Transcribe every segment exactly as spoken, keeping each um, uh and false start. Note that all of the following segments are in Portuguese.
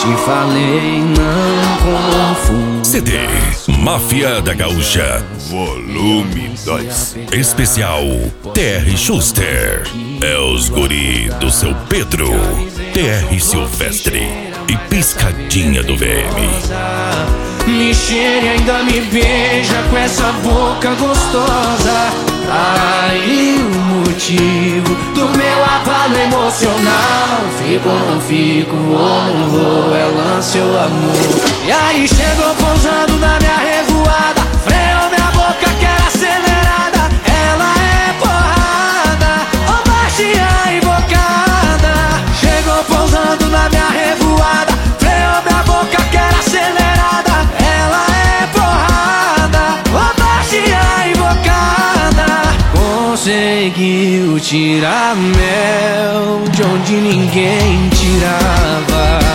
te falei, não confunda. C D Máfia da Gaúcha, volume dois. Especial T R Schuster. É os guri do seu Pedro, T R Silvestre e Piscadinha do V M. Me cheira e ainda me beija com essa boca gostosa. Aí o motivo do meu abalo emocional. Fico ou não fico, vou não vou, é lance ou amor. E aí chegou pousando na minha revoada, freou minha boca que era acelerada. Ela é porrada, ou baixinha invocada. Chegou pousando na minha revoada, freou minha boca que era acelerada. Ela é porrada, ou baixinha invocada. Conseguiu tirar mel de onde ninguém tirava.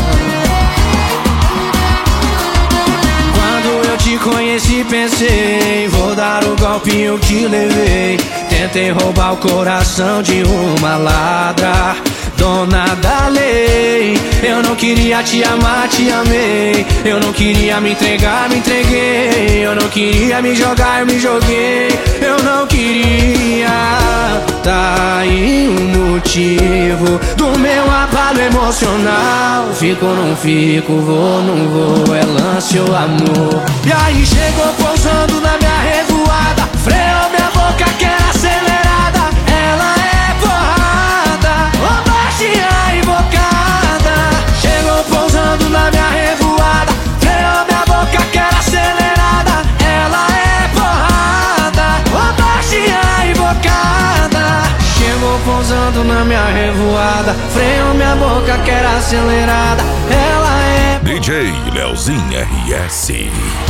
Quando eu te conheci pensei, vou dar o golpe, eu te levei. Tentei roubar o coração de uma ladra, dona da lei. Eu não queria te amar, te amei. Eu não queria me entregar, me entreguei. Eu não queria me jogar, eu me joguei. Eu não queria. Tá aí o motivo do meu abalo emocional. Fico ou não fico, vou não vou, é lance ou amor. E aí chegou pousando na minha revoada, freou minha boca que era acelerada. Ela é porrada, ou baixinha invocada. Chegou pousando na minha revoada, freou minha boca que era acelerada. Ela é porrada, ou baixinha invocada. Chegou pousando na minha revoada, freou minha boca que era acelerada. Ela é D J Leozinho R S.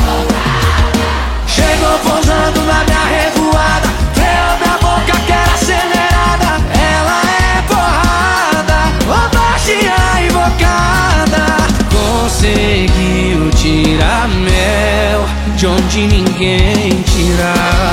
Chegou pousando na minha revoada, freou minha boca que era acelerada. Ela é porrada, ou baixinha invocada. Conseguiu tirar mel de onde ninguém tirava.